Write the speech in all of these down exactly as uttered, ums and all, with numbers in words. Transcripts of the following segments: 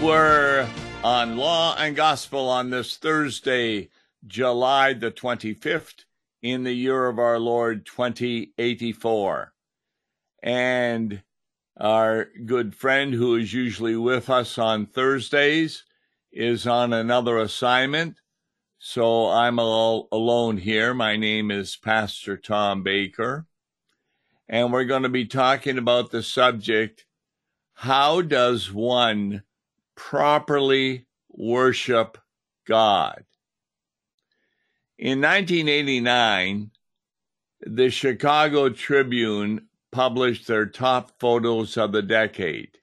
We're on Law and Gospel on this Thursday, July the twenty-fifth, in the year of our Lord twenty eighty-four. And our good friend who is usually with us on Thursdays is on another assignment. So I'm all alone here. My name is Pastor Tom Baker. And we're going to be talking about the subject, how does one properly worship God? In nineteen eighty-nine, the Chicago Tribune published their top photos of the decade.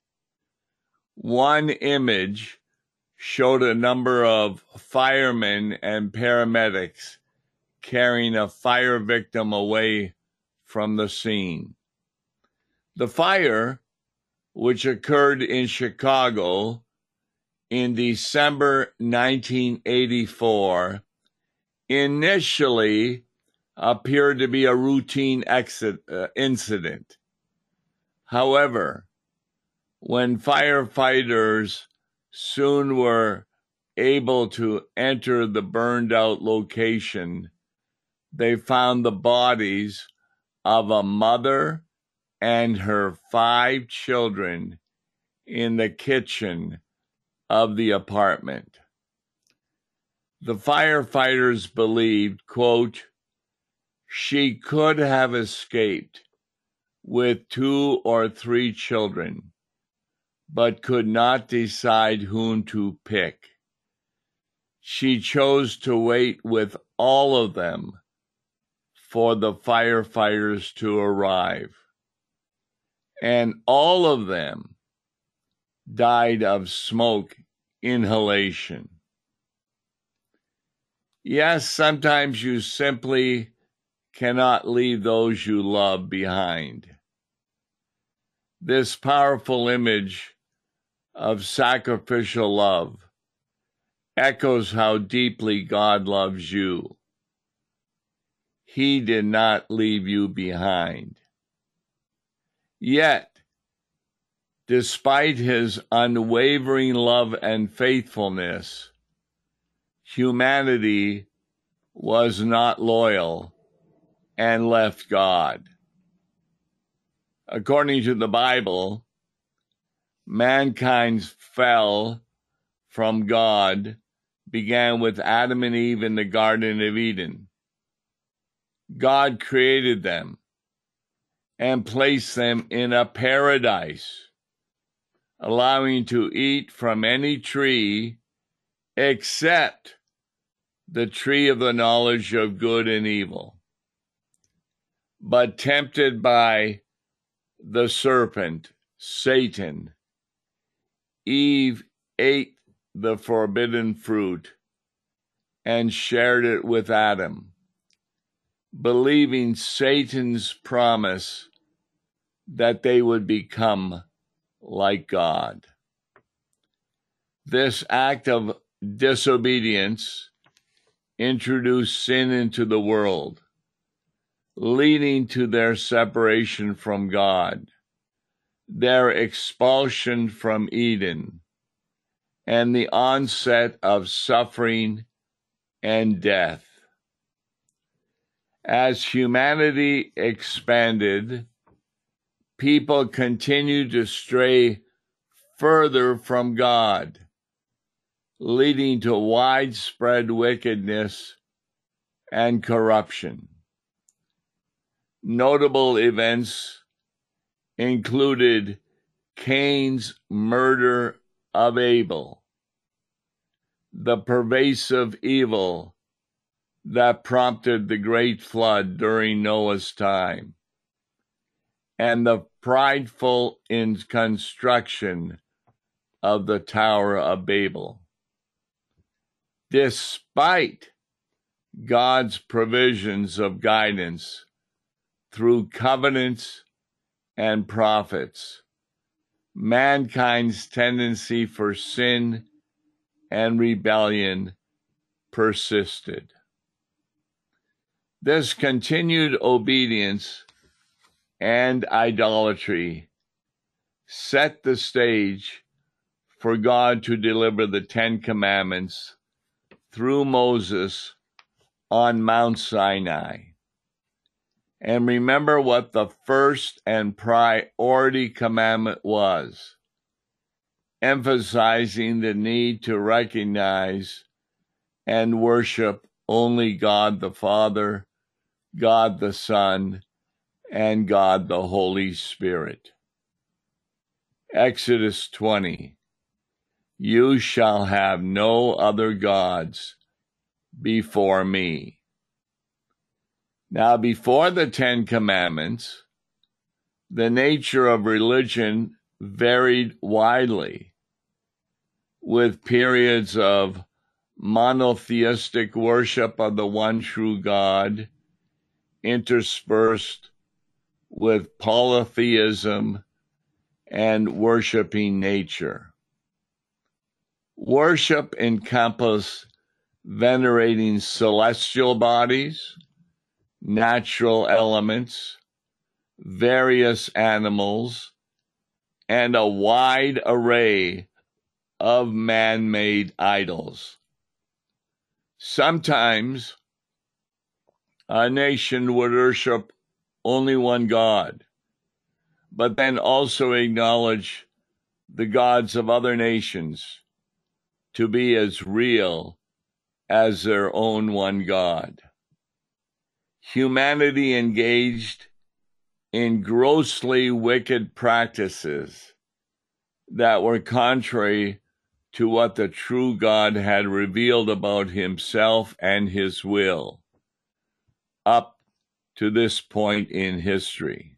One image showed a number of firemen and paramedics carrying a fire victim away from the scene. The fire, which occurred in Chicago in December nineteen eighty-four, initially appeared to be a routine exit, uh, incident. However, when firefighters soon were able to enter the burned out location, they found the bodies of a mother and her five children in the kitchen of the apartment. The firefighters believed, quote, she could have escaped with two or three children, but could not decide whom to pick. She chose to wait with all of them for the firefighters to arrive. And all of them died of smoke inhalation. Yes, sometimes you simply cannot leave those you love behind. This powerful image of sacrificial love echoes how deeply God loves you. He did not leave you behind. Yet, despite his unwavering love and faithfulness, humanity was not loyal and left God. According to the Bible, mankind's fall from God began with Adam and Eve in the Garden of Eden. God created them and placed them in a paradise, allowing to eat from any tree except the tree of the knowledge of good and evil. But tempted by the serpent, Satan, Eve ate the forbidden fruit and shared it with Adam, believing Satan's promise that they would become like God. This act of disobedience introduced sin into the world, leading to their separation from God, their expulsion from Eden, and the onset of suffering and death. As humanity expanded, people continued to stray further from God, leading to widespread wickedness and corruption. Notable events included Cain's murder of Abel, the pervasive evil that prompted the great flood during Noah's time, and the prideful in construction of the Tower of Babel. Despite God's provisions of guidance through covenants and prophets, mankind's tendency for sin and rebellion persisted. This continued obedience and idolatry set the stage for God to deliver the Ten Commandments through Moses on Mount Sinai. And remember what the first and priority commandment was, emphasizing the need to recognize and worship only God the Father, God the Son, and God the Holy Spirit. Exodus twenty, you shall have no other gods before me. Now, before the Ten Commandments, the nature of religion varied widely, with periods of monotheistic worship of the one true God interspersed with polytheism and worshiping nature. Worship encompassed venerating celestial bodies, natural elements, various animals, and a wide array of man-made idols. Sometimes a nation would worship only one God, but then also acknowledge the gods of other nations to be as real as their own one God. Humanity engaged in grossly wicked practices that were contrary to what the true God had revealed about himself and his will up to this point in history.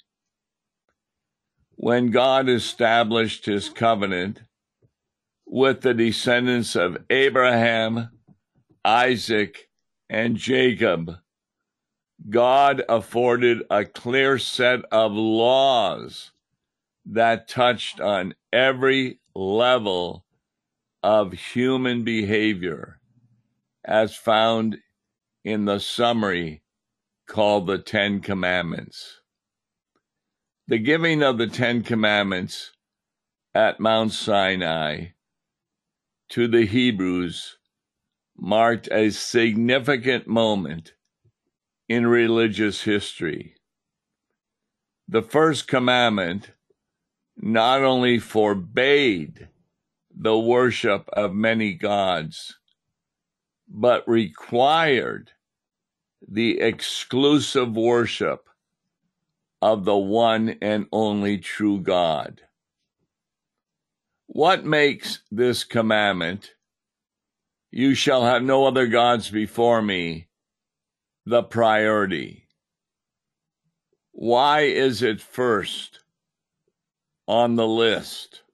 When God established his covenant with the descendants of Abraham, Isaac, and Jacob, God afforded a clear set of laws that touched on every level of human behavior, as found in the summary called the Ten Commandments. The giving of the Ten Commandments at Mount Sinai to the Hebrews marked a significant moment in religious history. The first commandment not only forbade the worship of many gods, but required the exclusive worship of the one and only true God. What makes this commandment, "You shall have no other gods before me," the priority? Why is it first on the list?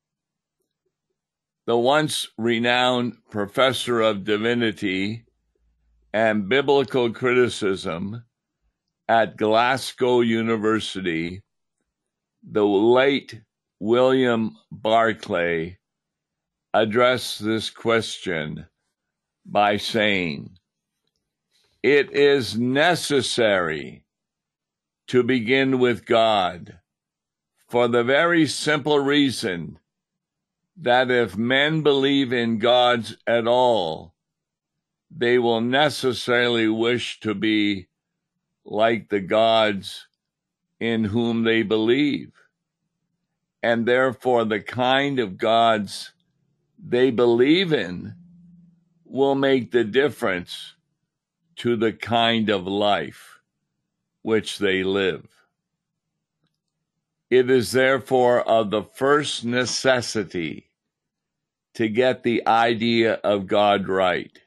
The once renowned professor of divinity and biblical criticism at Glasgow University, the late William Barclay, addressed this question by saying, "It is necessary to begin with God for the very simple reason that if men believe in gods at all, they will necessarily wish to be like the gods in whom they believe, and therefore the kind of gods they believe in will make the difference to the kind of life which they live. It is therefore of the first necessity to get the idea of God right,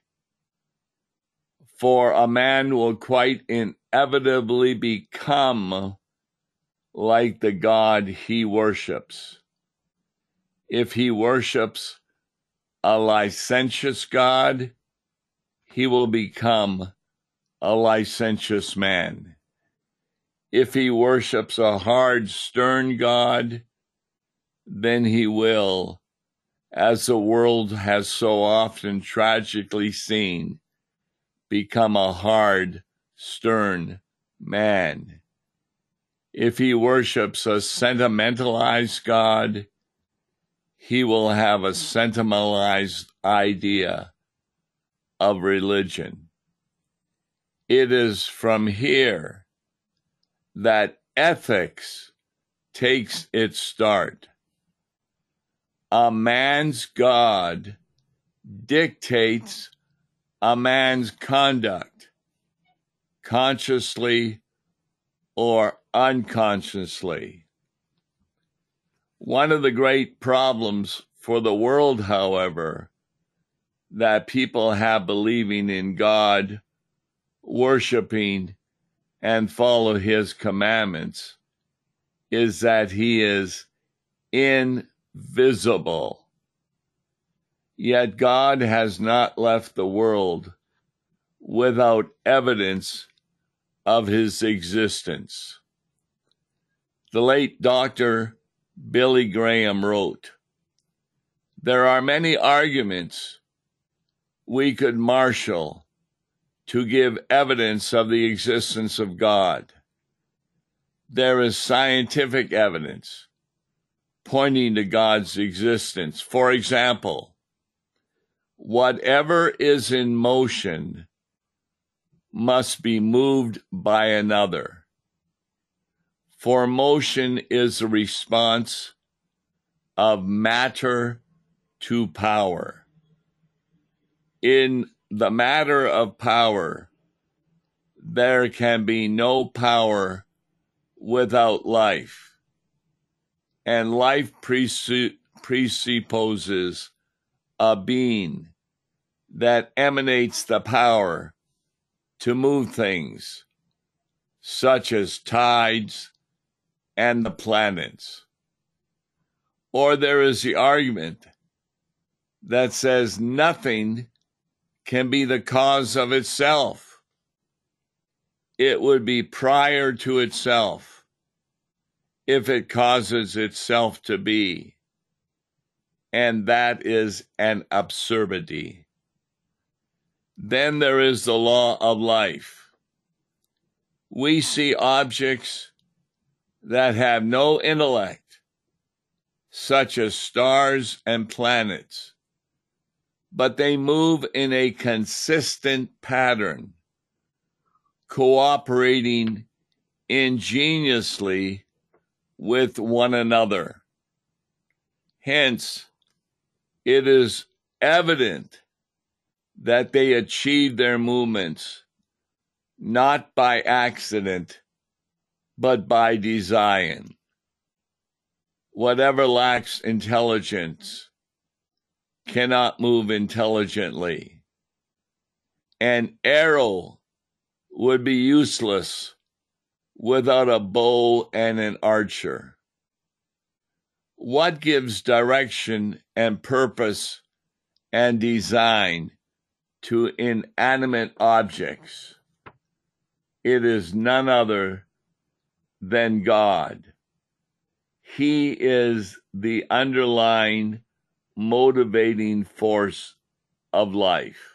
for a man will quite inevitably become like the God he worships. If he worships a licentious God, he will become a licentious man. If he worships a hard, stern God, then he will, as the world has so often tragically seen, become a hard, stern man. If he worships a sentimentalized God, he will have a sentimentalized idea of religion. It is from here that ethics takes its start. A man's God dictates a man's conduct, consciously or unconsciously. One of the great problems for the world, however, that people have believing in God, worshiping, and follow his commandments is that he is invisible. Yet God has not left the world without evidence of his existence. The late Doctor Billy Graham wrote, "There are many arguments we could marshal to give evidence of the existence of God. There is scientific evidence pointing to God's existence. For example, whatever is in motion must be moved by another. For motion is a response of matter to power. In the matter of power, there can be no power without life, and life presupposes a being that emanates the power to move things, such as tides and the planets. Or there is the argument that says nothing can be the cause of itself. It would be prior to itself if it causes itself to be, and that is an absurdity. Then there is the law of life. We see objects that have no intellect, such as stars and planets, but they move in a consistent pattern, cooperating ingeniously with one another. Hence, it is evident that they achieve their movements not by accident, but by design. Whatever lacks intelligence cannot move intelligently. An arrow would be useless without a bow and an archer. What gives direction and purpose and design to inanimate objects? It is none other than God. He is the underlying motivating force of life.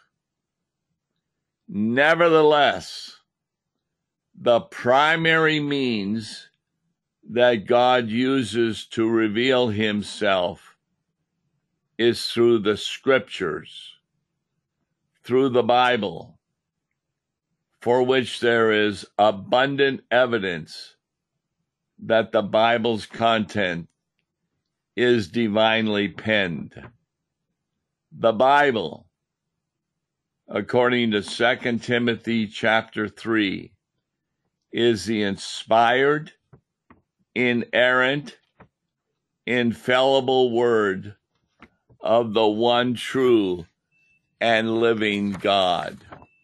Nevertheless, the primary means that God uses to reveal himself is through the scriptures, through the Bible, for which there is abundant evidence that the Bible's content is divinely penned. The Bible, according to Second Timothy chapter three, is the inspired, inerrant, infallible word of the one true and living God.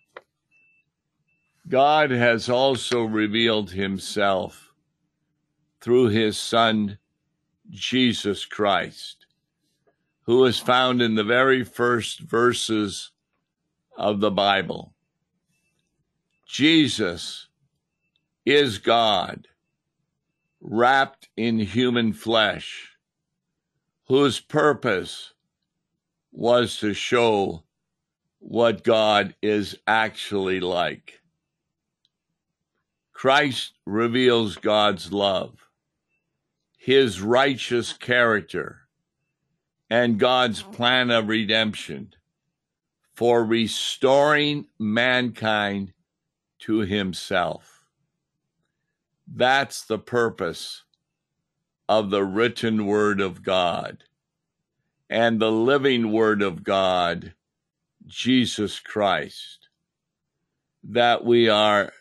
God has also revealed himself through his Son, Jesus Christ, who is found in the very first verses of the Bible. Jesus is God, wrapped in human flesh, whose purpose was to show what God is actually like. Christ reveals God's love, his righteous character, and God's plan of redemption for restoring mankind to himself. That's the purpose of the written word of God and the living word of God, Jesus Christ, that we are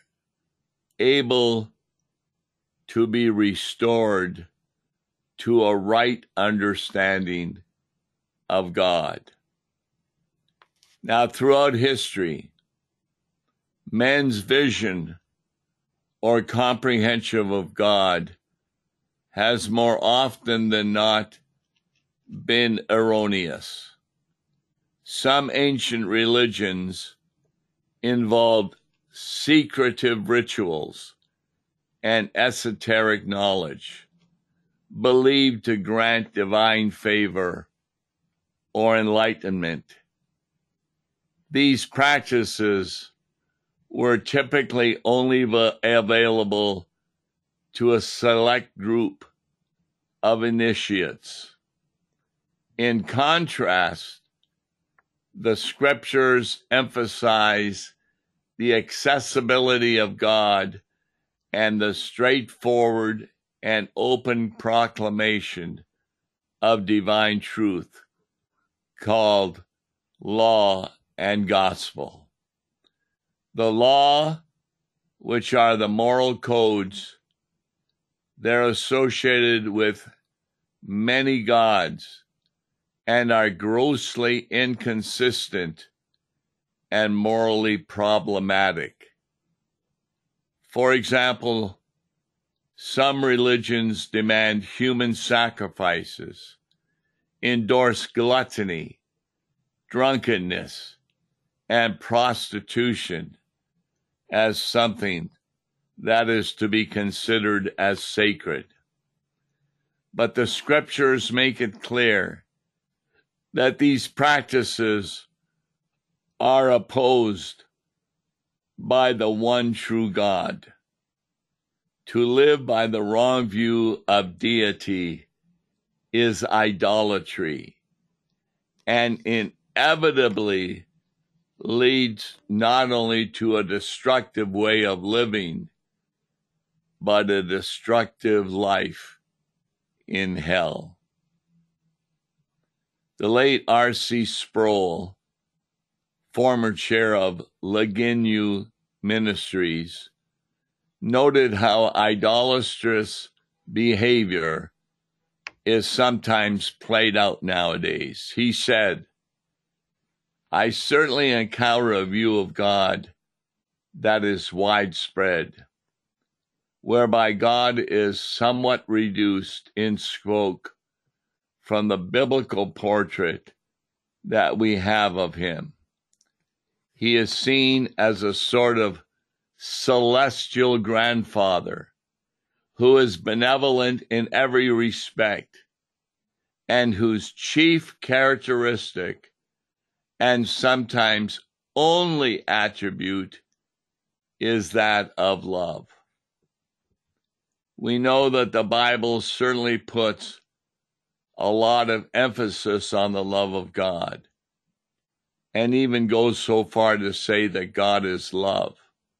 able to be restored to a right understanding of God. Now, throughout history, men's vision or comprehension of God has more often than not been erroneous. Some ancient religions involved secretive rituals and esoteric knowledge, believed to grant divine favor or enlightenment. These practices were typically only available to a select group of initiates. In contrast, the scriptures emphasize the accessibility of God and the straightforward and open proclamation of divine truth called law and gospel. The law, which are the moral codes, they're associated with many gods and are grossly inconsistent and morally problematic. For example, some religions demand human sacrifices, endorse gluttony, drunkenness, and prostitution as something that is to be considered as sacred. But the scriptures make it clear that these practices are opposed by the one true God. To live by the wrong view of deity is idolatry, and inevitably leads not only to a destructive way of living, but a destructive life in hell. The late R C Sproul, former chair of Ligonier Ministries, noted how idolatrous behavior is sometimes played out nowadays. He said, "I certainly encounter a view of God that is widespread, whereby God is somewhat reduced in scope from the biblical portrait that we have of him. He is seen as a sort of celestial grandfather who is benevolent in every respect and whose chief characteristic and sometimes only attribute is that of love." We know that the Bible certainly puts a lot of emphasis on the love of God, and even goes so far to say that God is love.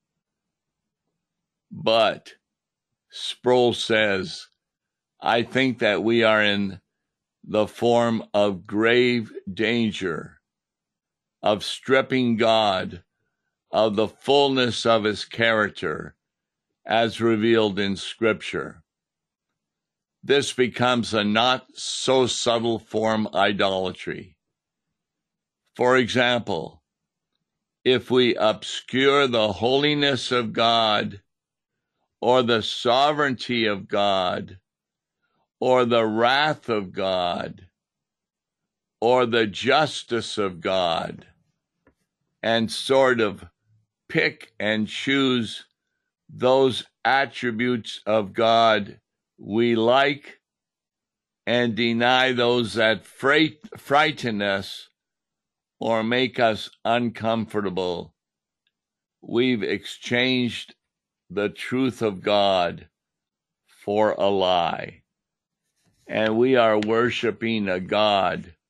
But Sproul says, "I think that we are in the form of grave danger of stripping God of the fullness of his character as revealed in Scripture. This becomes a not so subtle form of idolatry. For example, if we obscure the holiness of God, or the sovereignty of God, or the wrath of God, or the justice of God, and sort of pick and choose those attributes of God we like and deny those that fright, frighten us or make us uncomfortable, we've exchanged the truth of God for a lie. And we are worshiping a God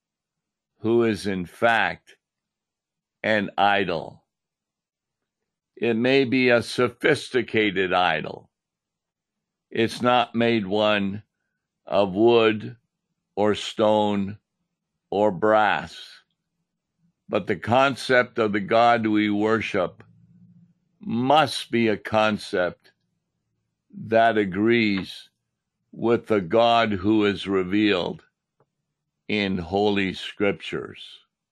who is in fact an idol. It may be a sophisticated idol. It's not made one of wood or stone or brass, but the concept of the God we worship must be a concept that agrees with the God who is revealed in Holy Scriptures.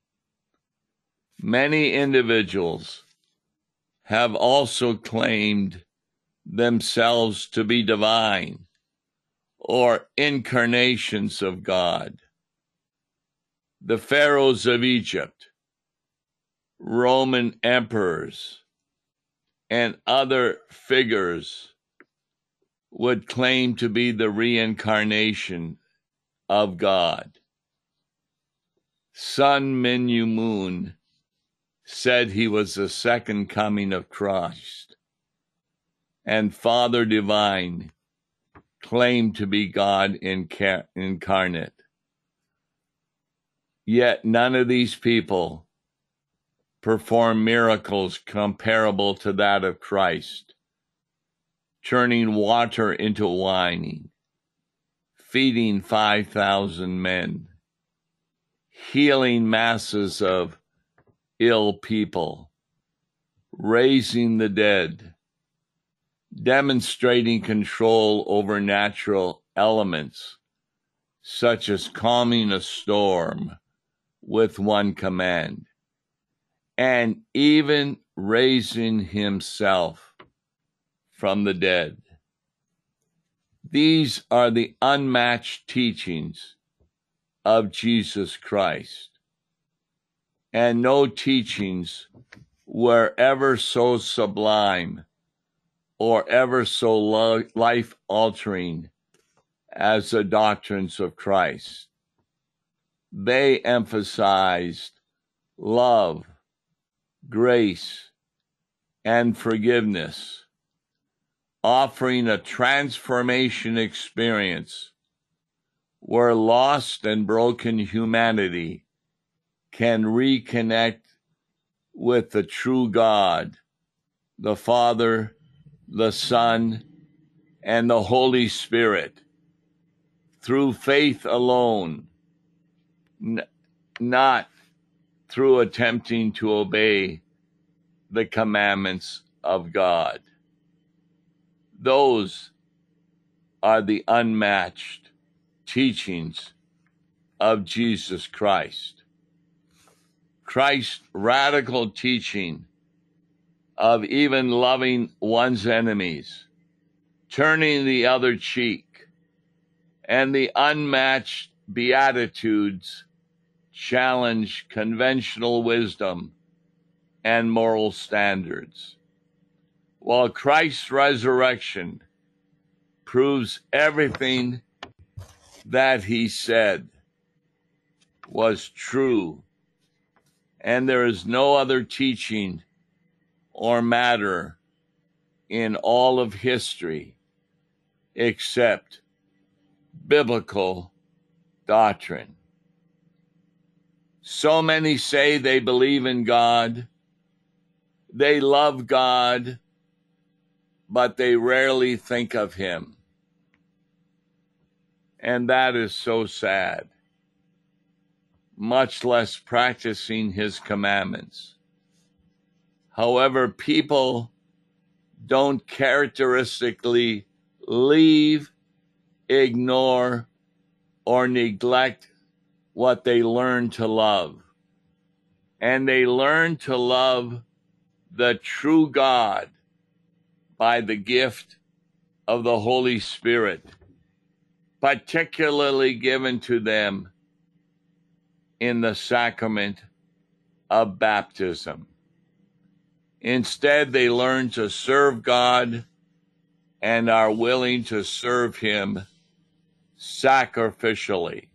Many individuals have also claimed themselves to be divine or incarnations of God. The pharaohs of Egypt, Roman emperors, and other figures would claim to be the reincarnation of God. Sun Minyu Moon said he was the second coming of Christ, and Father Divine claimed to be God inca- incarnate. Yet none of these people perform miracles comparable to that of Christ, turning water into wine, feeding five thousand men, healing masses of ill people, raising the dead, demonstrating control over natural elements, such as calming a storm with one command, and even raising himself from the dead. These are the unmatched teachings of Jesus Christ, and no teachings were ever so sublime or ever so life-altering as the doctrines of Christ. They emphasized love, grace, and forgiveness, offering a transformation experience where lost and broken humanity can reconnect with the true God, the Father, the Son, and the Holy Spirit through faith alone, n- not through attempting to obey the commandments of God. Those are the unmatched teachings of Jesus Christ. Christ's radical teaching of even loving one's enemies, turning the other cheek, and the unmatched Beatitudes challenge conventional wisdom and moral standards, while Christ's resurrection proves everything that he said was true, and there is no other teaching or matter in all of history except biblical doctrine. So many say they believe in God, they love God, but they rarely think of him. And that is so sad, much less practicing his commandments. However, people don't characteristically leave, ignore, or neglect what they learn to love. And they learn to love the true God by the gift of the Holy Spirit, particularly given to them in the sacrament of baptism. Instead, they learn to serve God and are willing to serve him sacrificially.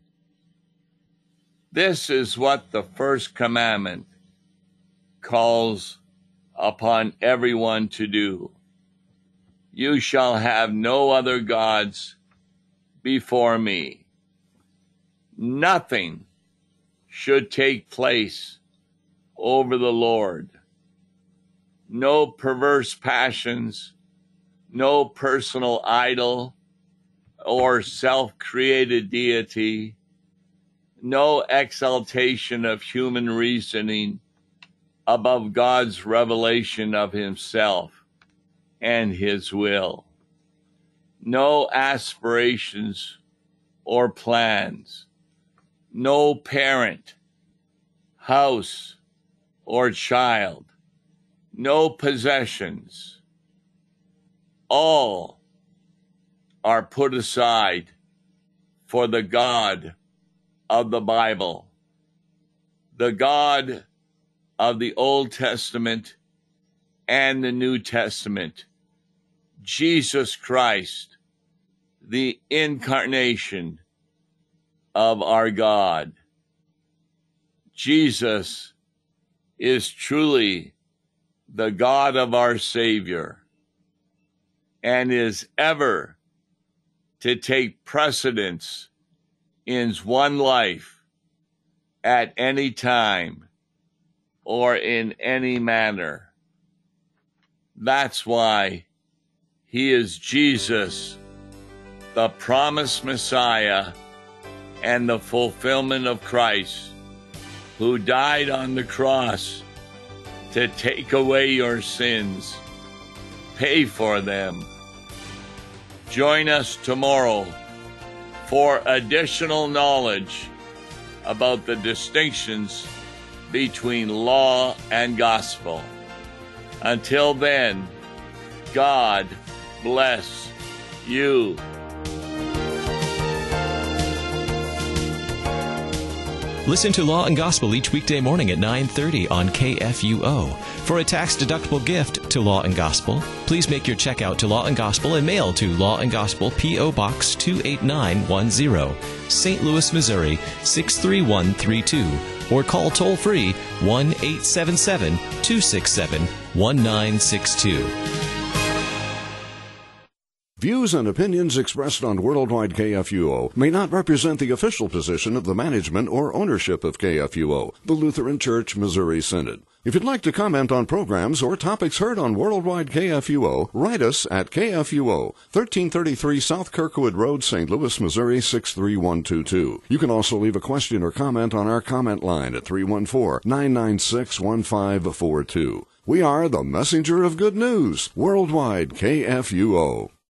This is what the first commandment calls upon everyone to do. You shall have no other gods before me. Nothing should take place over the Lord. No perverse passions, no personal idol or self-created deity, no exaltation of human reasoning above God's revelation of himself and his will. No aspirations or plans, no parent, house, or child, no possessions. All are put aside for the God of the Bible, the God of the Old Testament and the New Testament, Jesus Christ, the incarnation of our God. Jesus is truly the God of our Savior and is ever to take precedence in one life at any time or in any manner. That's why he is Jesus, the promised Messiah and the fulfillment of Christ, who died on the cross to take away your sins, pay for them. Join us tomorrow for additional knowledge about the distinctions between law and gospel. Until then, God bless you. Listen to Law and Gospel each weekday morning at nine thirty on K F U O. For a tax-deductible gift to Law and Gospel, please make your check out to Law and Gospel and mail to Law and Gospel, P O. Box two eight nine one zero, Saint Louis, Missouri six three one three two, or call toll-free one eight seven seven, two six seven, one nine six two. Views and opinions expressed on Worldwide K F U O may not represent the official position of the management or ownership of K F U O, the Lutheran Church Missouri Synod. If you'd like to comment on programs or topics heard on Worldwide K F U O, write us at K F U O, thirteen thirty-three South Kirkwood Road, Saint Louis, Missouri six three one two two. You can also leave a question or comment on our comment line at three one four, nine nine six, one five four two. We are the messenger of good news, Worldwide K F U O.